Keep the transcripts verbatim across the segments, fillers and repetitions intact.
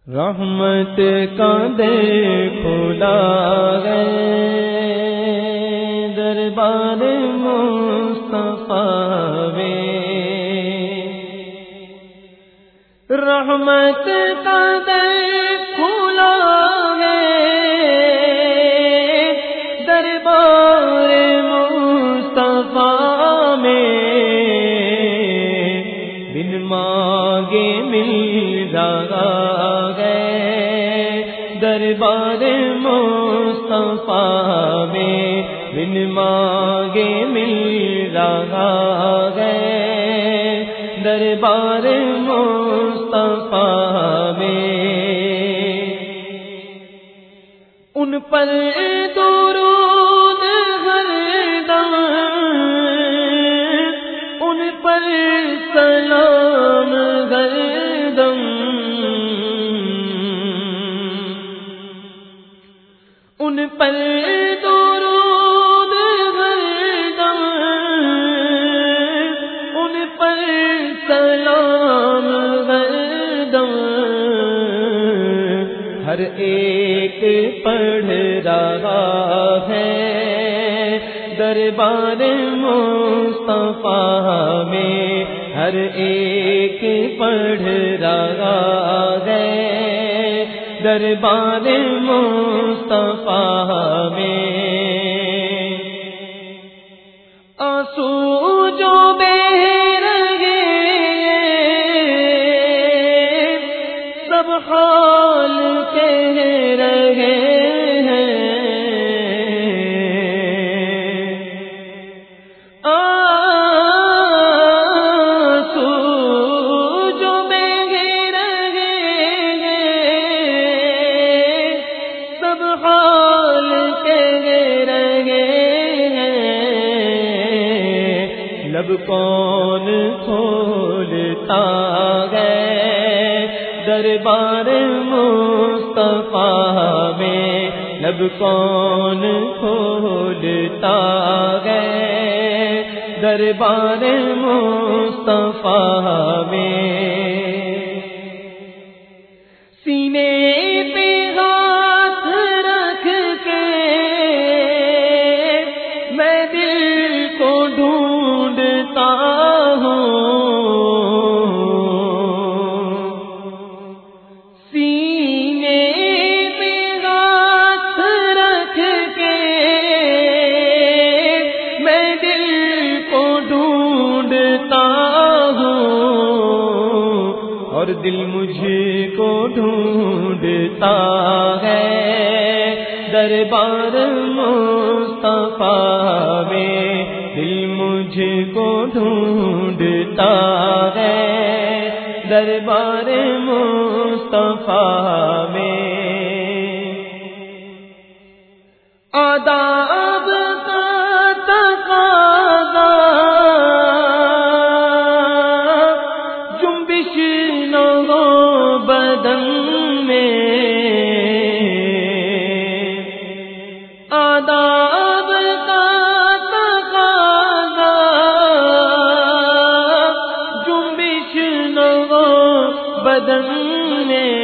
رحمت کا در کھلا ہے دربار مصطفیٰ میں، رحمت کا در کھلا ہے دربار مصطفیٰ میں، بن مانگے مل رہا دربار مصطفیٰ میں، بن مانگے مل رہا ہے دربار مصطفیٰ میں، ان پر درود ہر دم، ان پر سلام ہر دم، ان پر درود ہر دم، ان پر سلام ہر دم، ہر ایک پڑھ رہا ہے دربار مصطفیٰ میں، ہر ایک پڑھ رہا ہے دربار مصطفیٰ میں، آنسو جو بہ رہے سب حال کہہ رہے ہیں، آنسو جو بہ رہے سب حال کہہ رہے ہیں، لب کون کھولتا ہے دربار مصطفیٰ میں، لب کون کھولتا ہے دربار مصطفیٰ میں، سینے پہ ہاتھ رکھ کے میں دل کو ڈھونڈتا ہوں، سینے پہ ہاتھ رکھ کے میں دل کو ڈھونڈتا ہوں، اور دل مجھے کو ڈھونڈتا ہے دربار مصطفیٰ میں، دل مجھے کو ڈھونڈتا ہے دربار مصطفیٰ میں، آداب کا تقاضا جنبش نہ ہو بدن میں، آداب کا تقاضا جنبش نہ ہو بدن میں،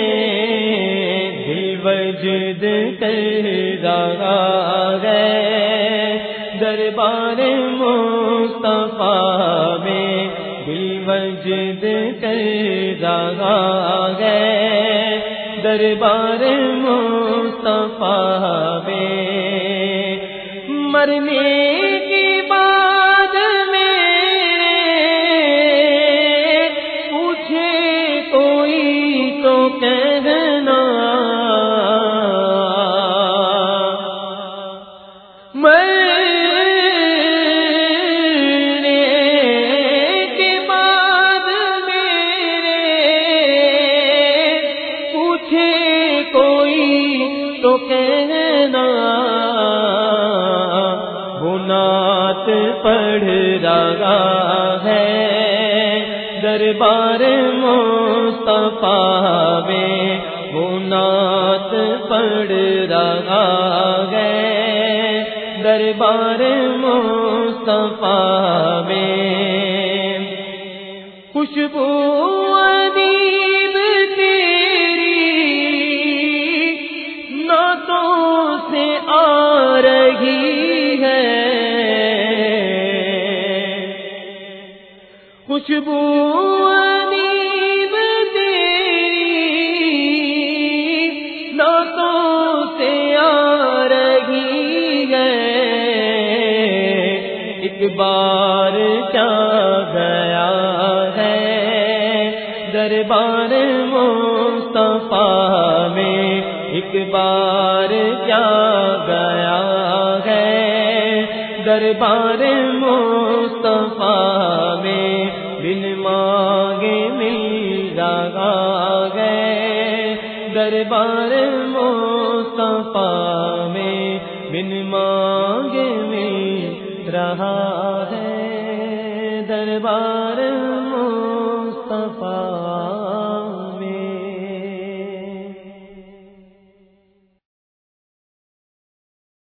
دل وجد کر رہا ہے دربار مصطفیٰ میں، دل وجد کر رہا ہے دربار مصطفیٰ میں، مرنے کے بعد میرے پوچھے کوئی تو کہنا، مرنے کے بعد میرے پوچھے کوئی تو کہنا، وہ نعت پڑھ رہا ہے دربار مصطفیٰ میں، وہ نعت پڑھ رہا ہے دربار مصطفیٰ میں، خوشبو ادیب تیری خوشبو انیب تیری نعتوں سے آ رہی ہے، ایک بار کیا گیا ہے دربار مصطفیٰ میں، ایک بار کیا گیا ہے دربار مصطفیٰ میں، بن مانگے مل رہا ہے دربار مصطفیٰ میں، بن مانگے مل رہا ہے دربار